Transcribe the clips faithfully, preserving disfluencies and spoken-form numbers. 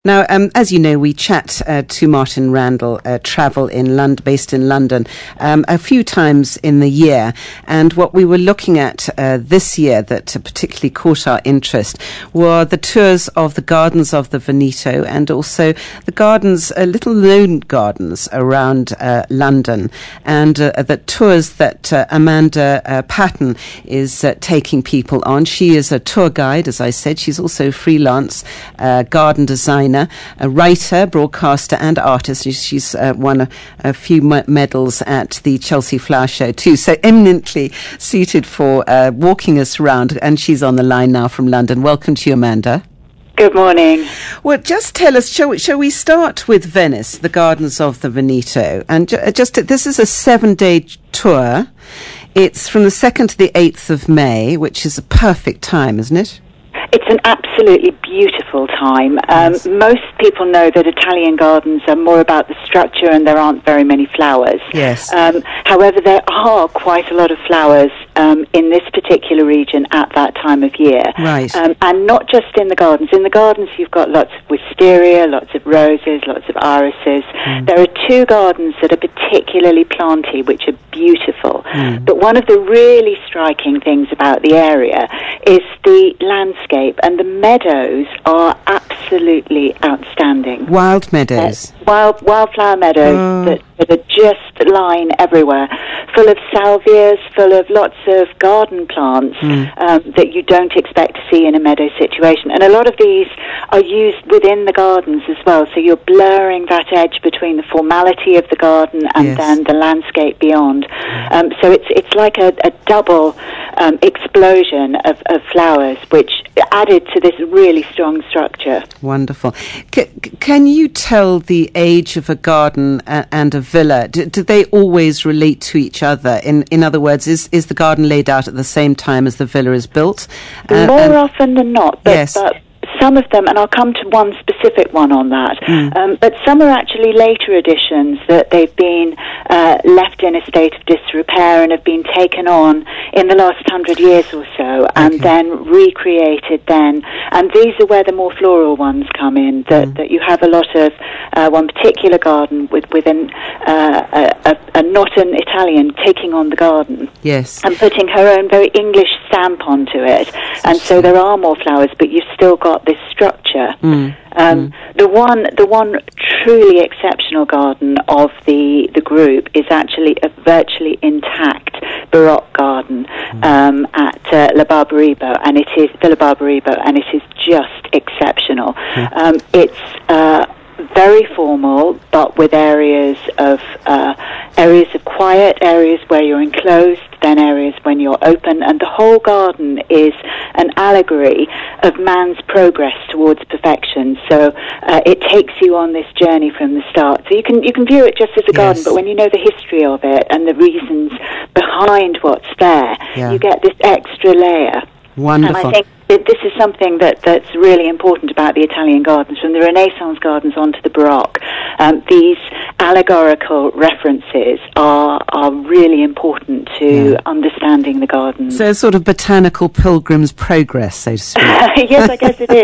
Now, um, as you know, we chat uh, to Martin Randall, uh, travel in London, based in London, um, a few times in the year. And what we were looking at uh, this year that uh, particularly caught our interest were the tours of the gardens of the Veneto and also the gardens, uh, little known gardens around uh, London, and uh, the tours that uh, Amanda uh, Patton is uh, taking people on. She is a tour guide, as I said. She's also freelance uh, garden designer, a writer, broadcaster and artist. She's uh, won a, a few medals at the Chelsea Flower Show too, so eminently suited for uh, walking us around, and she's on the line now from London. Welcome to you, Amanda. Good morning. Well, just tell us, shall we, shall we start with Venice, the gardens of the Veneto? And ju- just, this is a seven-day tour. It's from the second to the eighth of May, which is a perfect time, isn't it? It's an absolutely beautiful time. Um, yes. Most people know that Italian gardens are more about the structure and there aren't very many flowers. Yes. Um, however, there are quite a lot of flowers um, in this particular region at that time of year. Right. Um, and not just in the gardens. In the gardens, you've got lots of wisteria, lots of roses, lots of irises. Mm. There are two gardens that are particularly planty, which are beautiful. Mm. But one of the really striking things about the area is the landscape. And the meadows are absolutely outstanding. Wild meadows. Uh, wild wildflower meadows oh. that, that are just line everywhere, full of salvias, full of lots of garden plants mm. um, that you don't expect to see in a meadow situation. And a lot of these are used within the gardens as well, so you're blurring that edge between the formality of the garden and yes. then the landscape beyond. Mm. Um, so it's it's like a, a double um, explosion of, of flowers, which added to this really strong structure. Wonderful. C- can you tell the age of a garden a- and a villa? Do, do they always relate to each other? In in other words, is, is the garden laid out at the same time as the villa is built? Uh, More and often than not. But, yes. But some of them, and I'll come to one specific one on that, mm. um, but some are actually later additions that they've been uh, left in a state of disrepair and have been taken on in the last hundred years or so, and okay. then recreated then. And these are where the more floral ones come in, that, mm. that you have a lot of uh, one particular garden with, with an, uh, a, a, a not an Italian taking on the garden. Yes. And putting her own very English stamp onto it. And so there are more flowers, but you've still got this structure. Mm. Um, mm. The one, the one truly exceptional garden of the the group is actually a virtually intact Baroque garden mm. um, at uh, La Barbarigo, and it is Villa Barbarigo, and it is just exceptional. Mm. Um, it's uh, very formal, but with areas of uh, areas of quiet, areas where you're enclosed, then areas when you're open, and the whole garden is an allegory of man's progress towards perfection. So uh, it takes you on this journey from the start. So you can you can view it just as a yes. garden, but when you know the history of it and the reasons behind what's there, yeah. you get this extra layer. Wonderful. And I think that this is something that, that's really important about the Italian gardens, from the Renaissance gardens onto the Baroque. Um, these allegorical references are are really important to yeah. understanding the garden. So a sort of botanical pilgrim's progress, so to speak. Yes, I guess it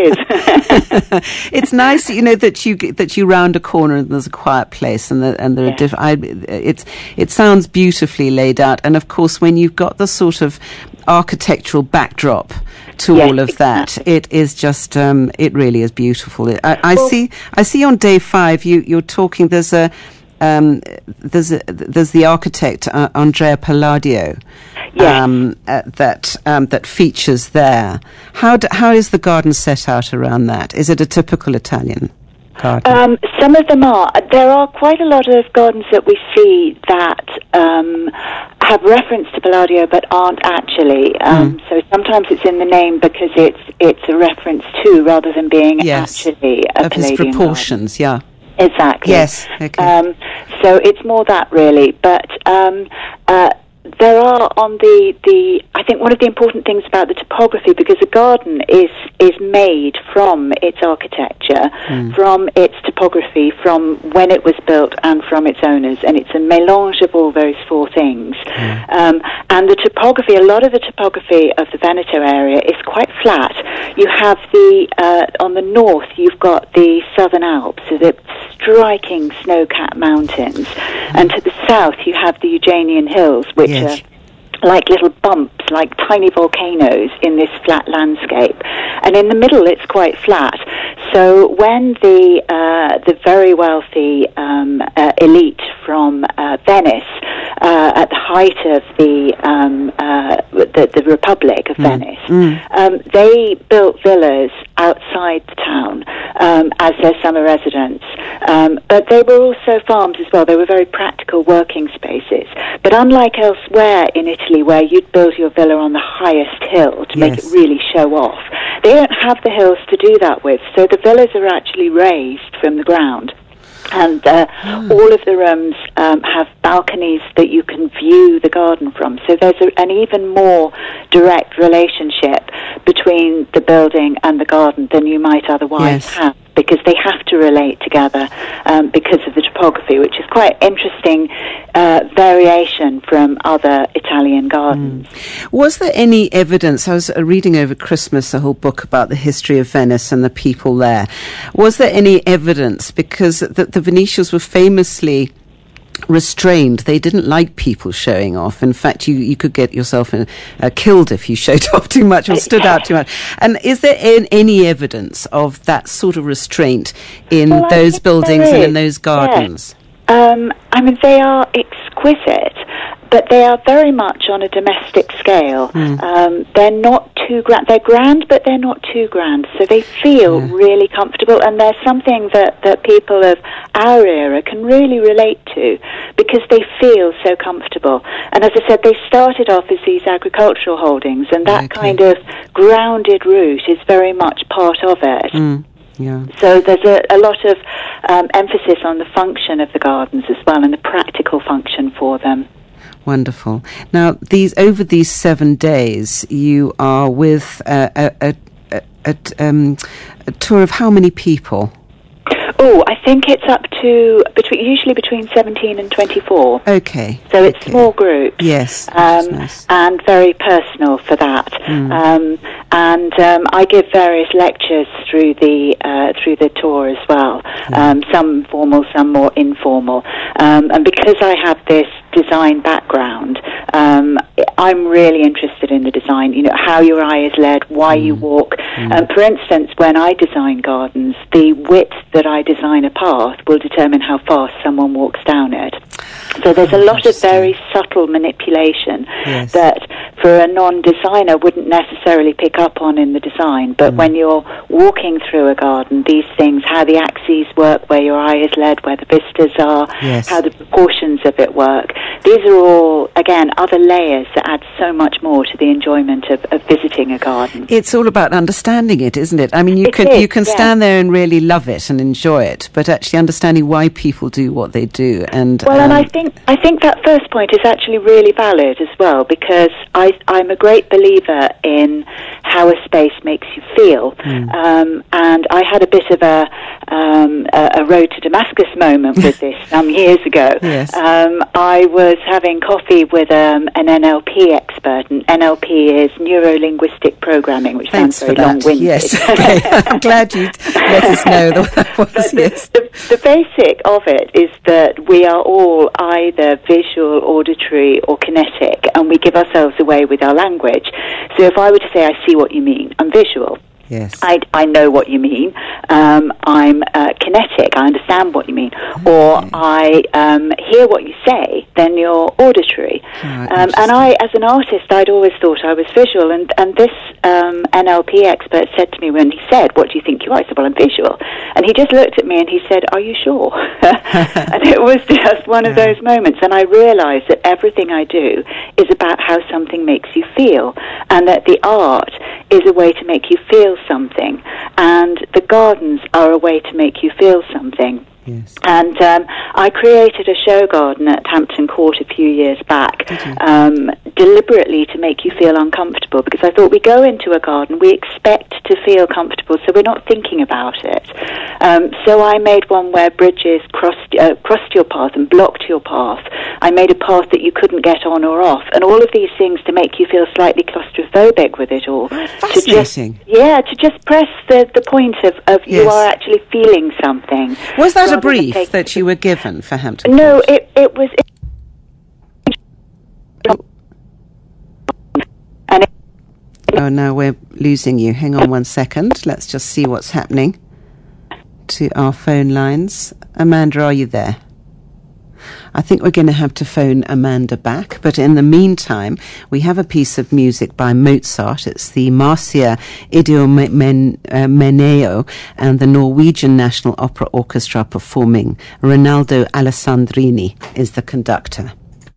is. It's nice, you know, that you that you round a corner and there's a quiet place, and the, and there yeah. are different. It's it sounds beautifully laid out, and of course, when you've got the sort of architectural backdrop to yes, all of exactly. that, it is just um, it really is beautiful. I, I well, see. I see on day five you you're talking. There's a um, there's a, there's the architect uh, Andrea Palladio yes. um, uh, that um, that features there. How do, how is the garden set out around that? Is it a typical Italian garden? Um, some of them are. There are quite a lot of gardens that we see that um, have reference to Palladio but aren't actually. Um, mm. So sometimes it's in the name because it's it's a reference to rather than being yes. actually a of Palladian his proportions. garden. Yeah. Exactly. Yes. Okay. Um, so it's more that really, but um, uh, there are on the, the, I think one of the important things about the topography, because a garden is, is made from its architecture, mm. from its topography, from when it was built and from its owners, and it's a mélange of all those four things. Mm. Um, and the topography, a lot of the topography of the Veneto area is quite flat. You have the, uh, on the north, you've got the Southern Alps, so the striking snow-capped mountains, mm. and to the south you have the Eugenian Hills, which yes. are like little bumps, like tiny volcanoes in this flat landscape. And in the middle it's quite flat. So when the uh, the very wealthy um, uh, elite from uh, Venice, uh, at the height of the um, uh, the, the Republic of mm. Venice, mm. Um, they built villas outside the town um, as their summer residence. Um, but they were also farms as well. They were very practical working spaces. But unlike elsewhere in Italy, where you'd build your villa on the highest hill to yes. make it really show off, they don't have the hills to do that with. So the villas are actually raised from the ground. And uh, mm. all of the rooms um, have balconies that you can view the garden from. So there's a, an even more direct relationship between the building and the garden than you might otherwise yes. have, because they have to relate together um, because of the topography, which is quite interesting uh, variation from other Italian gardens. Mm. Was there any evidence? I was uh, reading over Christmas a whole book about the history of Venice and the people there. Was there any evidence? Because the, the Venetians were famously restrained. They didn't like people showing off. In fact, you, you could get yourself in, uh, killed if you showed off too much or stood out too much. And is there in, any evidence of that sort of restraint in well, those buildings and in those gardens? Yes. Um, I mean, they are exquisite, but they are very much on a domestic scale. Mm. Um, they're not too grand. They're grand, but they're not too grand. So they feel yeah. really comfortable, and there's something that, that people of our era can really relate to, because they feel so comfortable. And as I said, they started off as these agricultural holdings, and that okay. kind of grounded root is very much part of it. Mm. Yeah. So there's a, a lot of um, emphasis on the function of the gardens as well, and the practical function for them. Wonderful. Now, these over these seven days, you are with a, a, a, a, um, a tour of how many people? Oh, I think it's up to between usually between seventeen and twenty-four. Okay. So it's okay. small groups. Yes. Um, nice. And very personal for that. Mm. Um, and um, I give various lectures through the uh, through the tour as well. Mm. Um, some formal, some more informal. Um, and because I have this design background, um, I'm really interested in the design. You know, how your eye is led, why mm. you walk. Mm. Um, for instance, when I design gardens, the width that I design a path will determine how fast someone walks down it. So there's a lot of very subtle manipulation yes. that for a non-designer wouldn't necessarily pick up on in the design. But mm. when you're walking through a garden, these things, how the axes work, where your eye is led, where the vistas are, yes. how the proportions of it work, these are all, again, other layers that add so much more to the enjoyment of, of visiting a garden. It's all about understanding it, isn't it? I mean, you it can is, you can yeah. stand there and really love it and enjoy it, but actually understanding why people do what they do. And well, um, and I think I think that first point is actually really valid as well, because I, I'm a great believer in how a space makes you feel. Mm. Um, and I had a bit of a, um, a, a road to Damascus moment with this some years ago. Yes. Um, I was having coffee with um, an N L P expert, and N L P is neuro-linguistic programming, which Thanks sounds very for that. long-winded. Yes, okay. I'm glad you let us know that that was, but yes. The, the, the basic of it is that we are all either visual, auditory, or kinetic, and we give ourselves away with our language. So if I were to say, I see what you mean, I'm visual. Yes. I, I know what you mean. Um, I'm uh, kinetic. I understand what you mean. Okay. Or I um, hear what you say, then you're auditory. Oh, um, and I, as an artist, I'd always thought I was visual. And, and this um, N L P expert said to me when he said, what do you think you are? I said, well, I'm visual. And he just looked at me and he said, are you sure? And it was just one of yeah. those moments. And I realized that everything I do is about how something makes you feel. And that the art is a way to make you feel something, and the gardens are a way to make you feel something. Yes. And um, I created a show garden at Hampton Court a few years back, um, deliberately to make you feel uncomfortable, because I thought we go into a garden, we expect to feel comfortable, so we're not thinking about it. Um, so I made one where bridges crossed, uh, crossed your path and blocked your path. I made a path that you couldn't get on or off, and all of these things to make you feel slightly claustrophobic with it all. Fascinating. To just, yeah, to just press the, the point of, of Yes. you are actually feeling something. Was that a rather than brief take- that you were given for Hampton No, Court? it, it was... And it, Oh, no, we're losing you. Hang on one second. Let's just see what's happening to our phone lines. Amanda, are you there? I think we're going to have to phone Amanda back, but in the meantime, we have a piece of music by Mozart. It's the Marcia Idomeneo and the Norwegian National Opera Orchestra performing. Rinaldo Alessandrini is the conductor.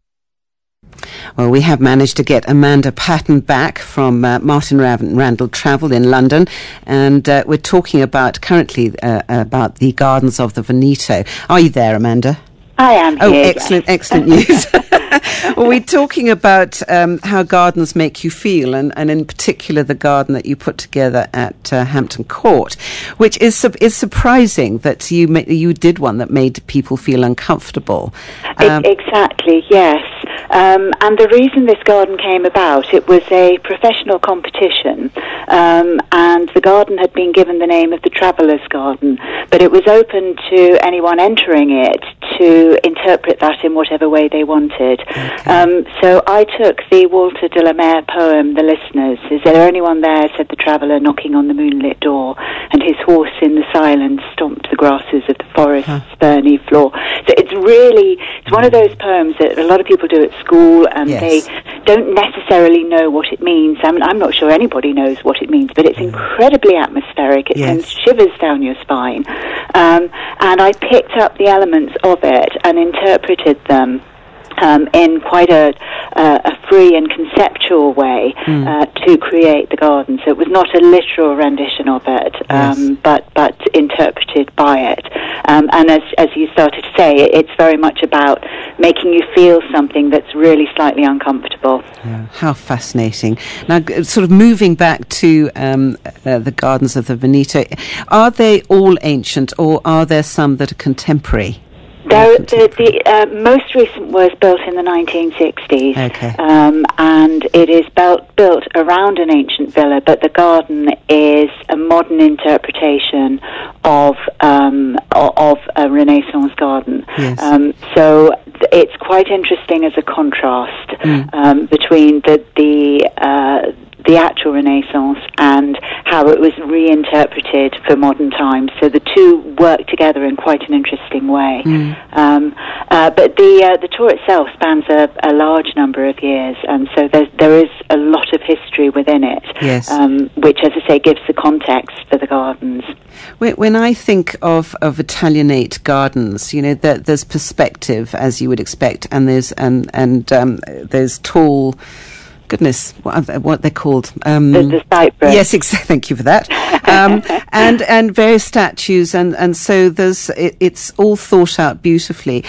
Well, we have managed to get Amanda Patton back from uh, Martin Randall Travel in London, and uh, we're talking about currently uh, about the Gardens of the Veneto. Are you there, Amanda? I am here. Oh, yes. excellent, excellent news. Well, we're talking about um, how gardens make you feel, and, and in particular the garden that you put together at uh, Hampton Court, which is su- is surprising that you ma- you did one that made people feel uncomfortable. Um, E- exactly, yes. Um, and the reason this garden came about, it was a professional competition, um, and the garden had been given the name of the Traveller's Garden, but it was open to anyone entering it to interpret that in whatever way they wanted. Okay. Um, so I took the Walter de la Mare poem, The Listeners. Is there anyone there, said the traveller, knocking on the moonlit door, and his horse in the silence stomped the grasses of the forest's Huh. ferny floor. So it's really, it's one of those poems that a lot of people do at school, and Yes. they don't necessarily know what it means. I mean, I'm not sure anybody knows what it means, but it's incredibly atmospheric. It Yes. sends shivers down your spine. Um, and I picked up the elements of it and interpreted them Um, in quite a, uh, a free and conceptual way Mm. uh, to create the garden. So it was not a literal rendition of it, um, Yes. but but interpreted by it. Um, and as as you started to say, it, it's very much about making you feel something that's really slightly uncomfortable. Yeah, how fascinating. Now, g- sort of moving back to um, uh, the Gardens of the Veneto, are they all ancient, or are there some that are contemporary? There, the the uh, most recent was built in the nineteen sixties, Okay. um, and it is built built around an ancient villa. But the garden is a modern interpretation of um, o- of a Renaissance garden. Yes. Um, so th- it's quite interesting as a contrast Mm. um, between the the uh, the actual Renaissance and how it was reinterpreted for modern times. So the two work together in quite an interesting way. Mm. Um, uh, but the uh, the tour itself spans a, a large number of years, and so there there is a lot of history within it. Yes. Um, which, as I say, gives the context for the gardens. When when I think of, of Italianate gardens, you know, there, there's perspective, as you would expect, and there's and and um, there's tall. Goodness, what, are they, what they're called? Um, The, the cypress. Yes, exactly. Thank you for that. Um, and and various statues, and, and so there's it, it's all thought out beautifully.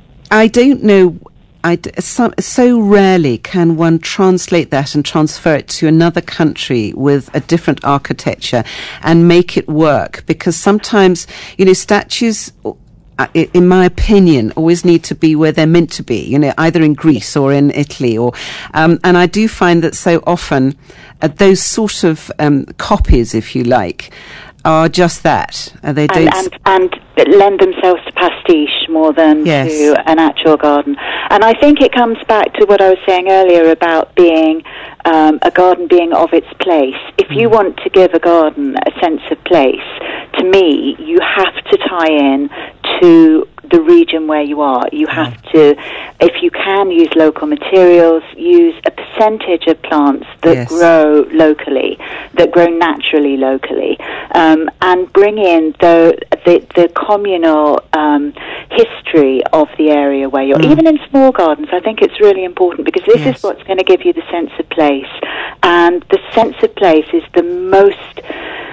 I don't know. I d- so, so rarely can one translate that and transfer it to another country with a different architecture and make it work, because sometimes, you know, statues, uh, i- in my opinion, always need to be where they're meant to be, you know, either in Greece or in Italy, or um, and I do find that so often uh, those sort of um, copies, if you like, are just that. Uh, they don't. and, and, and lend themselves to pastiche more than Yes. to an actual garden. And I think it comes back to what I was saying earlier about being um, a garden being of its place. If you want to give a garden a sense of place, to me, you have to tie in to the region where you are. You have to, if you can, use local materials, use a percentage of plants that Yes. grow locally, that grow naturally locally, um, and bring in the the, the communal um, history of the area where you're. Mm. Even in small gardens, I think it's really important, because this Yes. is what's going to give you the sense of place, and the sense of place is the most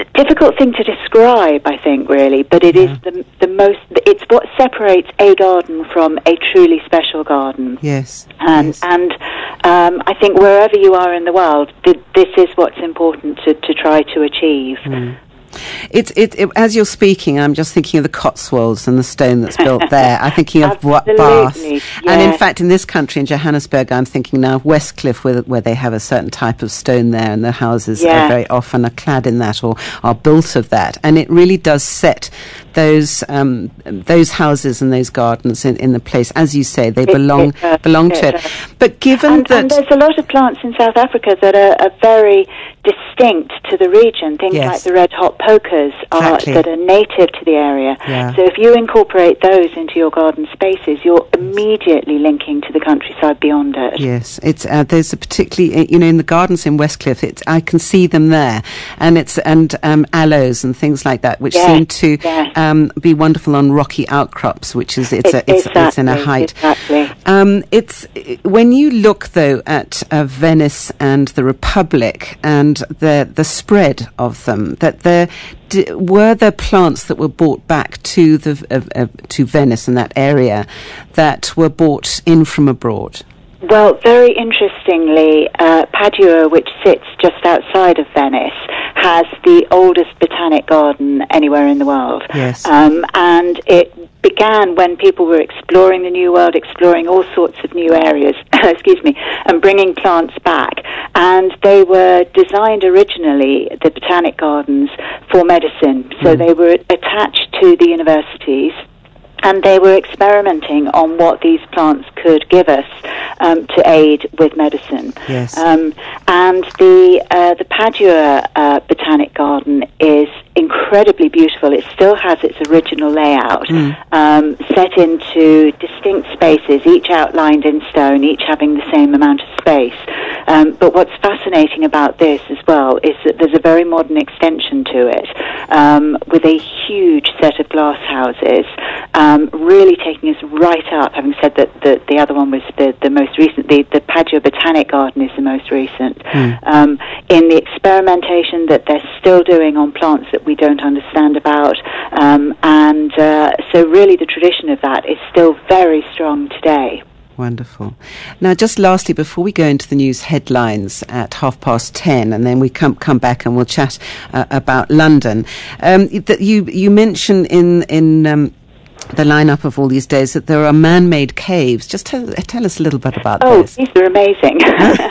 difficult thing to describe, I think, really, but it yeah. is the the most. It's what separates a garden from a truly special garden. Yes, and yes. and um, I think wherever you are in the world, th- this is what's important to, to try to achieve. Mm. It's it, it as you're speaking, I'm just thinking of the Cotswolds and the stone that's built there. I'm thinking of what Bath, yes. and in fact, in this country, in Johannesburg, I'm thinking now of Westcliff, where where they have a certain type of stone there, and the houses yeah. are very often are clad in that or are built of that, and it really does set those um, those houses and those gardens in, in the place, as you say, they it, belong it does, belong it to it. Does. But given and, that and there's a lot of plants in South Africa that are, are very distinct to the region, things yes. like the red hot pokers are, exactly. that are native to the area. Yeah. So if you incorporate those into your garden spaces, you're immediately linking to the countryside beyond it. Yes, it's uh, there's a particularly, you know, in the gardens in Westcliff, it's, I can see them there, and it's and um, aloes and things like that, which yes. seem to yes. um, be wonderful on rocky outcrops, which is it's it, a, it's, exactly, it's in a height. Exactly. Um, it's when you look though at uh, Venice and the Republic and the the spread of them, that there d- were there plants that were brought back to the uh, uh, to Venice and that area that were brought in from abroad. Well, very interestingly, uh, Padua, which sits just outside of Venice, has the oldest botanic garden anywhere in the world. Yes. Um, and it began when people were exploring the New World, exploring all sorts of new areas, excuse me, and bringing plants back. And they were designed originally, the botanic gardens, for medicine. So mm. they were attached to the universities, and they were experimenting on what these plants could give us um, to aid with medicine. Yes. Um, and the uh, the Padua uh, Botanic Garden is incredibly beautiful. It still has its original layout, mm. um, set into distinct spaces, each outlined in stone, each having the same amount of space. Um, but what's fascinating about this as well is that there's a very modern extension to it, um, with a huge set of glass houses, um, really taking us right up, having said that the, the other one was the, the most recent, the, the Padua Botanic Garden is the most recent, mm. um, in the experimentation that they're still doing on plants that we don't understand about, um, and uh, so really the tradition of that is still very strong today. Wonderful. Now, just lastly, before we go into the news headlines at half past ten, and then we come come back and we'll chat uh, about London. Um, that you you mentioned in in um, the lineup of all these days that there are man-made caves. Just tell, tell us a little bit about oh, this. Oh, these are amazing.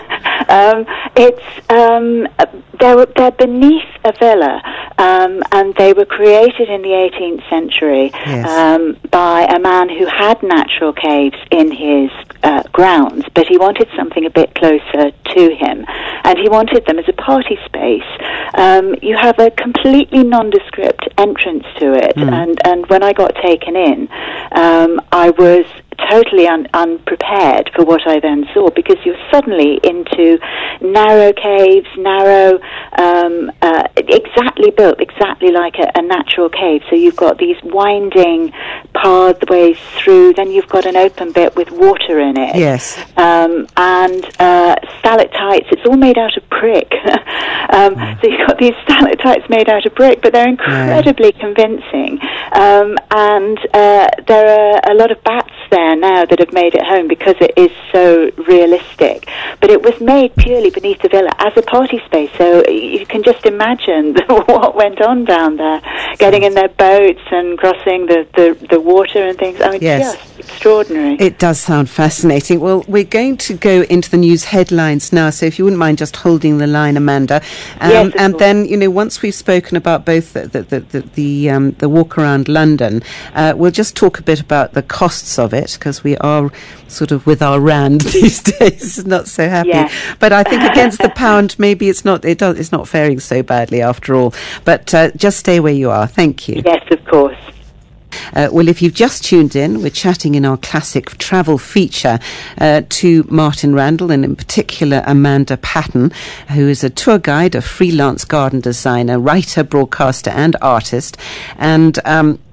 um, it's um, they're they're beneath a villa, um, and they were created in the eighteenth century yes. um, by a man who had natural caves in his uh, grounds, but he wanted something a bit closer to him, and he wanted them as a party space. Um, you have a completely nondescript entrance to it, mm. and, and when I got taken in, um, I was totally un- unprepared for what I then saw, because you're suddenly into narrow caves, narrow, um, uh, exactly built, exactly like a, a natural cave. So you've got these winding pathways through, then you've got an open bit with water in it. Yes. Um, and uh, stalactites, it's all made out of brick. um, mm. So you've got these stalactites made out of brick, but they're incredibly yeah. convincing. Um, and uh, there are a lot of bats there now that have made it home because it is so realistic. But it was made purely beneath the villa as a party space, so you can just imagine what went on down there, getting in their boats and crossing the, the, the water and things. I mean, yes. just extraordinary. It does sound fascinating. Well, we're going to go into the news headlines now, so if you wouldn't mind just holding the line, Amanda. Um, yes, and course. then, you know, once we've spoken about both the the, the, the, the, um, the walk around London, uh, we'll just talk a bit about the costs of it, because we are sort of with our rand these days, not so happy. Yes. But I think against the pound, maybe it's not it does, it's not faring so badly after all. But uh, just stay where you are. Thank you. Yes, of course. Uh, well, if you've just tuned in, we're chatting in our classic travel feature uh, to Martin Randall, and in particular Amanda Patton, who is a tour guide, a freelance garden designer, writer, broadcaster and artist. And um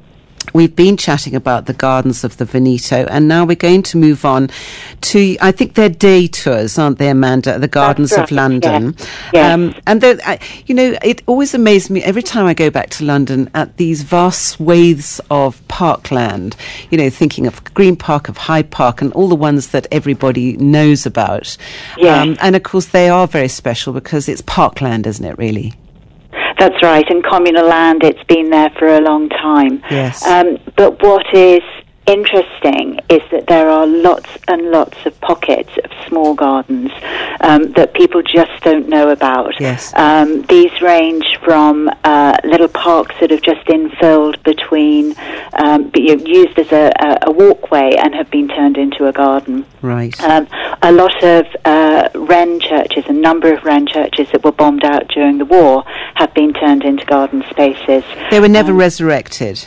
we've been chatting about the gardens of the Veneto, and now we're going to move on to, I think they're day tours, aren't they, Amanda? The Gardens right, of London. Yeah. Yeah. Um, and, I, you know, it always amazes me every time I go back to London at these vast swathes of parkland, you know, thinking of Green Park, of Hyde Park, and all the ones that everybody knows about. Yeah. Um, and, of course, they are very special because it's parkland, isn't it, really? That's right, and communal land, it's been there for a long time. Yes. Um, but what is interesting is that there are lots and lots of pockets of small gardens um, that people just don't know about. Yes. Um, these range from uh, little parks that have just infilled between, um, but, you know, used as a, a, a walkway and have been turned into a garden. Right. Um, a lot of uh, Wren churches, a number of Wren churches that were bombed out during the war, have been turned into garden spaces. They were never um, resurrected.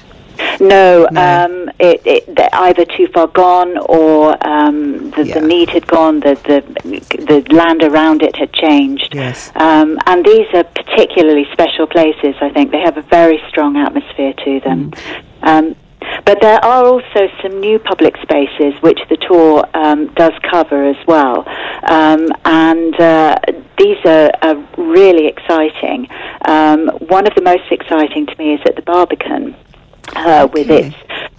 No, No. Um, it, it, they're either too far gone, or um, the, Yeah. the need had gone, the, the the land around it had changed. Yes. Um, and these are particularly special places, I think. They have a very strong atmosphere to them. Mm. Um, but there are also some new public spaces which the tour um, does cover as well. Um, and uh, these are, are really exciting. Um, one of the most exciting to me is at the Barbican. Uh, Okay. With its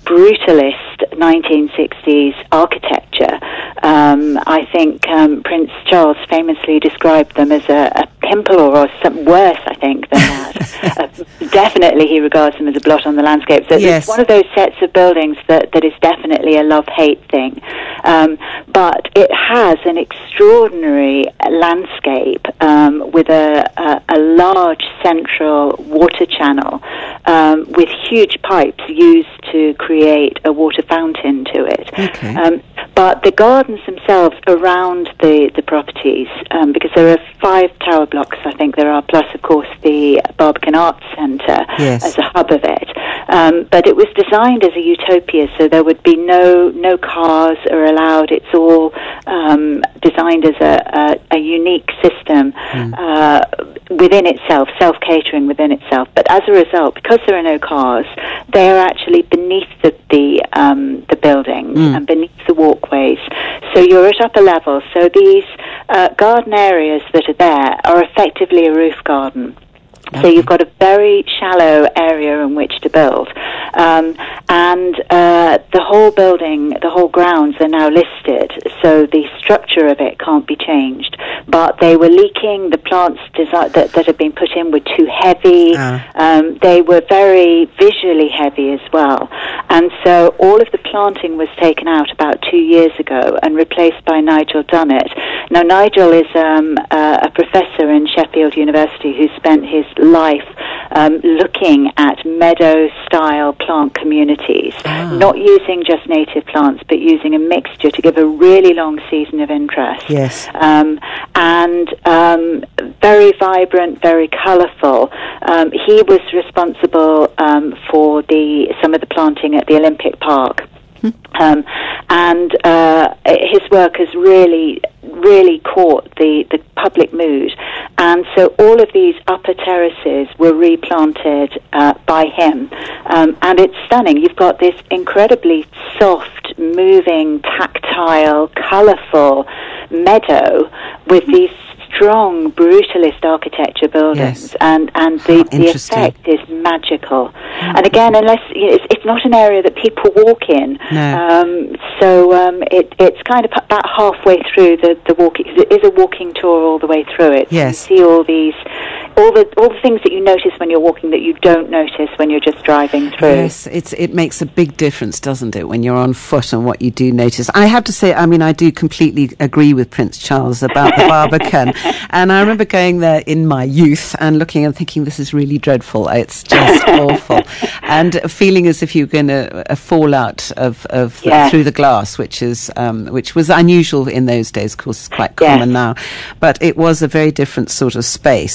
brutalist nineteen sixties architecture. Um, I think um, Prince Charles famously described them as a, a pimple, or, or something worse, I think, than that. uh, definitely he regards them as a blot on the landscape. So Yes. it's one of those sets of buildings that, that is definitely a love-hate thing. Um, but it has an extraordinary landscape um, with a, a, a large central water channel um, with huge pipes used to create a water fountain to it. Okay. Um, but the gardens themselves around the, the properties, um, because there are five tower blocks, I think there are, plus, of course, the Barbican Arts Centre Yes. as a hub of it. Um, but it was designed as a utopia, so there would be no no cars are allowed. It's all um, designed as a, a, a unique system Mm. uh, within itself, self-catering within itself. But as a result, because there are no cars, they are actually beneath the the, um, the buildings Mm. and beneath the walkways. So you're at upper level. So these uh, garden areas that are there are effectively a roof garden. So you've got a very shallow area in which to build. Um, and uh, the whole building, the whole grounds are now listed, so the structure of it can't be changed. But they were leaking, the plants desi- that, that had been put in were too heavy. Ah. Um, they were very visually heavy as well. And so all of the planting was taken out about two years ago and replaced by Nigel Dunnett. Now, Nigel is um, uh, a professor in Sheffield University who spent his life um, looking at meadow-style plant communities, Ah. not using just native plants, but using a mixture to give a really long season of interest. Yes. Um, and um, very vibrant, very colourful. Um, he was responsible um, for the some of the planting at the Olympic Park. Um, and uh, his work has really, really caught the, the public mood. And so all of these upper terraces were replanted uh, by him. Um, and it's stunning. You've got this incredibly soft, moving, tactile, colourful meadow with these strong brutalist architecture buildings, Yes. and and the, How the interesting. effect is magical. And again, unless you know, it's, it's not an area that people walk in, No. um, so um, it, it's kind of about halfway through the the walking. It is a walking tour all the way through it. Yes. So you see all these, all the all the things that you notice when you're walking that you don't notice when you're just driving through. Yes, it's, it makes a big difference, doesn't it, when you're on foot and what you do notice. I have to say, I mean, I do completely agree with Prince Charles about the Barbican. And I remember going there in my youth and looking and thinking, this is really dreadful. It's just awful. And feeling as if you're going to uh, fall out of, of the, Yeah. through the glass, which is um, which was unusual in those days. Of course, it's quite Yeah. common now. But it was a very different sort of space. And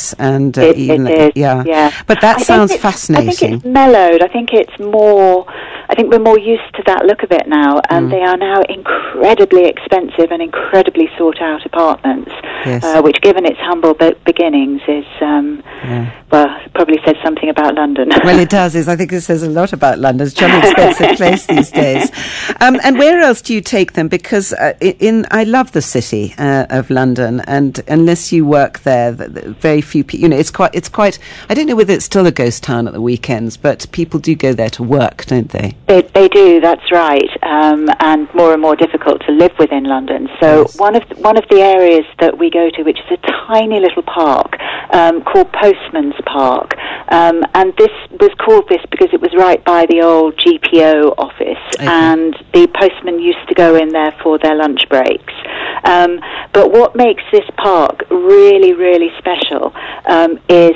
and uh, it, even, it is, yeah. yeah. But that I sounds think fascinating. I think it's mellowed. I think it's more. I think we're more used to that look of it now, and mm. they are now incredibly expensive and incredibly sought out apartments. Yes. Uh, which, given its humble be- beginnings, is um, yeah. well, probably says something about London. Well, it does. Is I think it says a lot about London. It's a jolly expensive place these days. Um, and where else do you take them? Because uh, in I love the city uh, of London, and unless you work there, the, the very few people. You know, it's quite. It's quite. I don't know whether it's still a ghost town at the weekends, but people do go there to work, don't they? They, they do. That's right. Um, and more and more difficult to live within London. So yes. one of the, one of the areas that we go to, which is a tiny little park um, called Postman's Park, um, and this was called this because it was right by the old G P O office, okay. and the postmen used to go in there for their lunch breaks. Um, but what makes this park really, really special um, is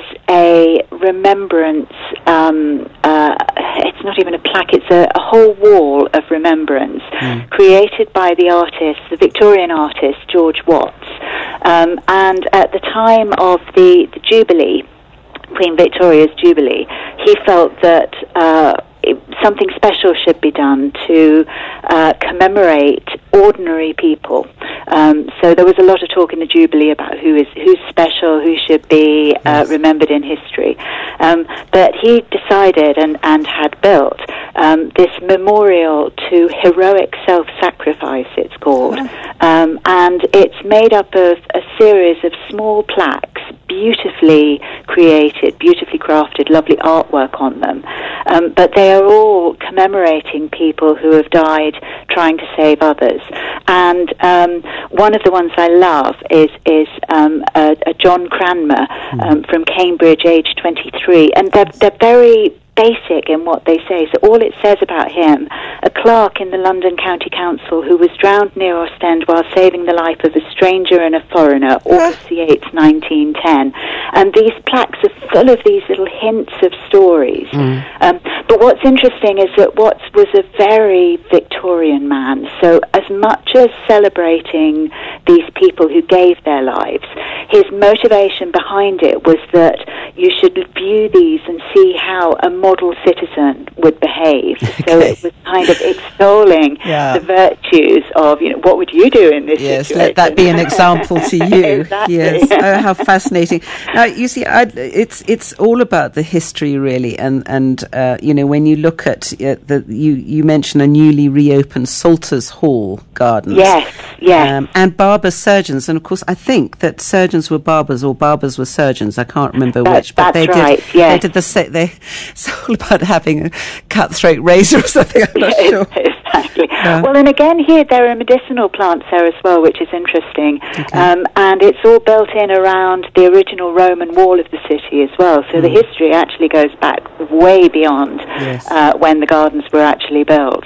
a remembrance. Um, uh, it's not even a plaque; it's a, a whole wall of remembrance mm. created by the artist, the Victorian artist George Watts. Um, and at the time of the, the Jubilee, Queen Victoria's Jubilee, he felt that uh, it, something special should be done to uh, commemorate ordinary people. Um, so there was a lot of talk in the Jubilee about who is who's special, who should be uh, yes. remembered in history. Um, but he decided and, and had built um, this memorial to heroic self-sacrifice, it's called. Um, and it's made up of a series of small plaques, beautifully created, beautifully crafted, lovely artwork on them. Um, but they are all commemorating people who have died trying to save others. And um, one of the ones I love is is um, a, a John Cranmer um, from Cambridge, age twenty-three. And they're, they're very basic in what they say. So all it says about him, a clerk in the London County Council who was drowned near Ostend while saving the life of a stranger and a foreigner, August the eighth, nineteen ten. And these plaques are full of these little hints of stories. Mm. Um, but what's interesting is that Watts was a very Victorian man. So as much as celebrating these people who gave their lives, his motivation behind it was that you should view these and see how a model citizen would behave. Okay. So it was kind of extolling yeah. the virtues of, you know, what would you do in this yes, situation? Let that be an example to you. Exactly. Yes. Oh, how fascinating. Now, you see, I, it's it's all about the history, really, and and uh, you know, when you look at uh, the you you mentioned a newly reopened Salters Hall Gardens. Yes, yes. Um, and barber surgeons, and of course, I think that surgeons were barbers or barbers were surgeons. I can't remember that, which, but that's they right, did. Yes. They did the sa- they. It's all about having a cutthroat razor or something. I'm not sure. Exactly. Yeah. Well, and again, here there are medicinal plants there as well, which is interesting. Okay. Um, and it's all built in around the original Roman wall of the city as well. So mm. the history actually goes back way beyond yes. uh, when the gardens were actually built.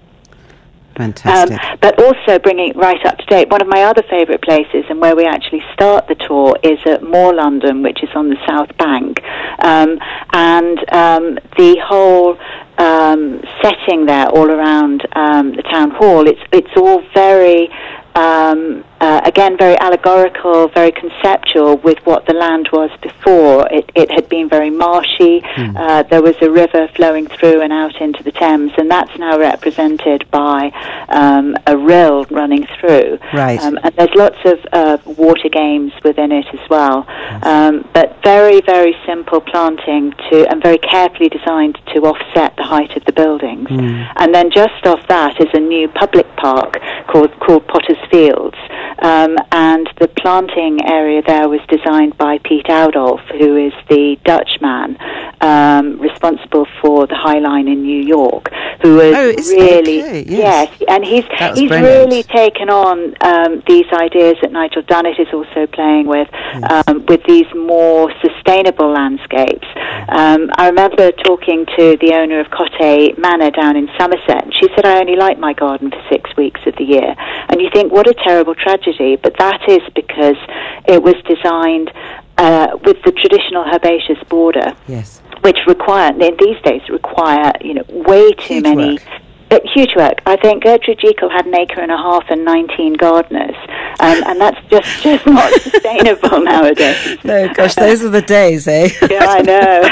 Fantastic. Um, but also bringing it right up to date, one of my other favourite places and where we actually start the tour is at More London, which is on the South Bank. Um, and um, the whole um, setting there all around um, the town hall, it's, it's all very... Um, uh, again, very allegorical, very conceptual with what the land was before. It, it had been very marshy. Mm. Uh, there was a river flowing through and out into the Thames, and that's now represented by um, a rill running through. Right. Um, and there's lots of uh, water games within it as well. Yes. Um, but very, very simple planting to, and very carefully designed to offset the height of the buildings. Mm. And then just off that is a new public park called, called Potter's Fields. Um, and the planting area there was designed by Piet Oudolf, who is the Dutchman um, responsible for the High Line in New York, who was oh, it's really okay, yes. yes, and he's he's brilliant. really taken on um, these ideas that Nigel Dunnett is also playing with, yes. um, with these more sustainable landscapes. Um, I remember talking to the owner of Cottay Manor down in Somerset, and she said, "I only like my garden for six weeks of the year." And you think, what a terrible tragedy, but that is because it was designed uh, with the traditional herbaceous border, yes. which require, in these days, require, you know, way too Huge many... Work. But huge work. I think Gertrude Jekyll had an acre and a half and nineteen gardeners. um, and that's just, just not sustainable nowadays. No, gosh, those are the days, eh? Yeah, I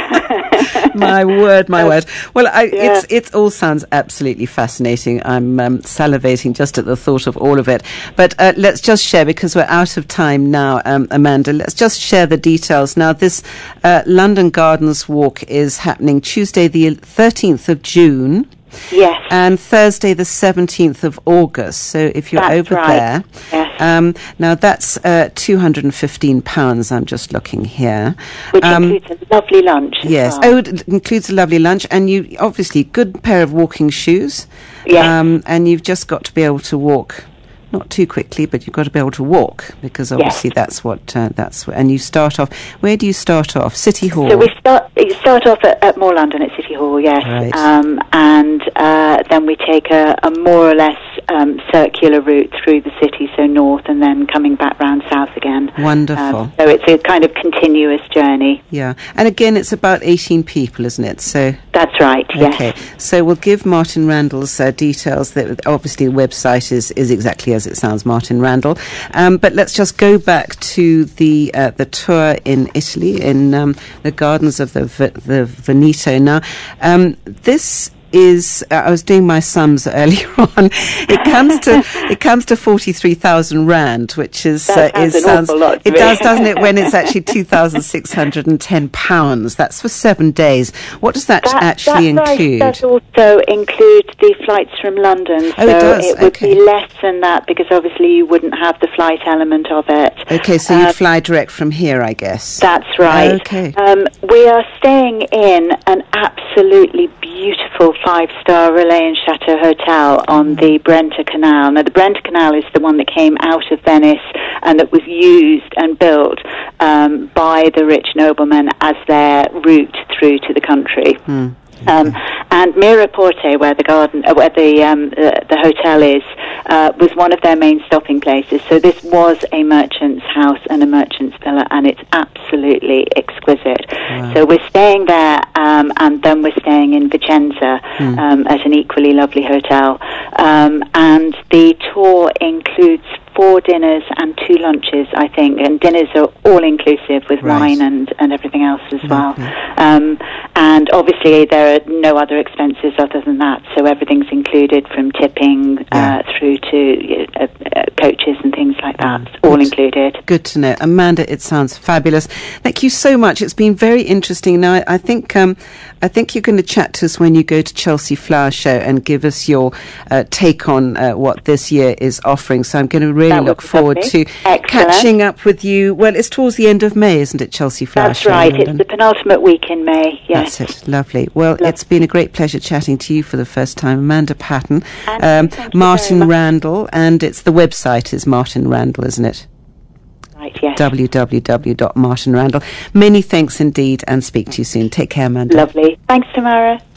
know. My word, my word. Well, I, Yeah. it's it all sounds absolutely fascinating. I'm um, salivating just at the thought of all of it. But uh, let's just share, because we're out of time now, um, Amanda, let's just share the details. Now, this uh, London Gardens Walk is happening Tuesday the thirteenth of June. Yes. And Thursday the seventeenth of August. So if you're That's over right. there, Yes. um, now that's uh, two hundred fifteen pounds. I'm just looking here. Which Um, includes a lovely lunch as Yes. well. Oh, it includes a lovely lunch, and you obviously good pair of walking shoes. Yes. Um, and you've just got to be able to walk. Not too quickly, but you've got to be able to walk, because obviously Yes. that's what uh, that's what, and you start off. Where do you start off? City Hall. So we start you start off at, at More London at City Hall, yes, Right. um, and uh, then we take a, a more or less um, circular route through the city, so north, and then coming back round south again. Wonderful. Um, so it's a kind of continuous journey. Yeah, and again, it's about eighteen people, isn't it? So. That's right. Yes. Okay, so we'll give Martin Randall's uh, details. That obviously the website is, is exactly as it sounds, Martin Randall. Um, but let's just go back to the uh, the tour in Italy, in um, the gardens of the v- the Veneto. Now, um, this is uh, I was doing my sums earlier on. It comes to it comes to forty three thousand rand, which is That uh, sounds is an awful lot to it me. does, doesn't it? When it's actually two thousand six hundred and ten pounds. That's for seven days. What does that, That, actually that include? price does also include the flights from London, so Oh, it does? it would Okay. be less than that, because obviously you wouldn't have the flight element of it. Okay, so Um, you'd fly direct from here, I guess. That's right. Okay. Um, we are staying in an absolutely beautiful five-star Relais and Chateau hotel on the Brenta Canal. Now, the Brenta Canal is the one that came out of Venice and that was used and built um, by the rich noblemen as their route through to the country. Hmm. Um, and Miraporte, where the garden, uh, where the, um, the the hotel is, uh, was one of their main stopping places. So this was a merchant's house and a merchant's villa, and it's absolutely exquisite. Wow. So we're staying there, um, and then we're staying in Vicenza Hmm. um, at an equally lovely hotel. Um, and the tour includes four dinners and two lunches, I think, and dinners are all inclusive with Right. wine and, and everything else as well. Lovely. Um, and obviously there are no other expenses other than that, so everything's included from tipping Yeah. uh, through to uh, uh, coaches and things like that, Mm. all Good. included. Good to know. Amanda, it sounds fabulous. Thank you so much. It's been very interesting. Now, I, I think um, I think you're going to chat to us when you go to Chelsea Flower Show and give us your uh, take on uh, what this year is offering. So I'm going to really That would look be forward lovely. to Excellent. catching up with you. Well, it's towards the end of May, isn't it, Chelsea Flower That's Show? in right, London? it's the penultimate week in May, yes. That's it. Lovely. Well, Lovely. it's been a great pleasure chatting to you for the first time. Amanda Patton, And um, thank you Martin very much. Randall, and it's the website is Martin Randall, isn't it? Right, yes. w w w dot martin randall. Many thanks indeed, and speak to you soon. Take care, Amanda. Lovely. Thanks, Tamara.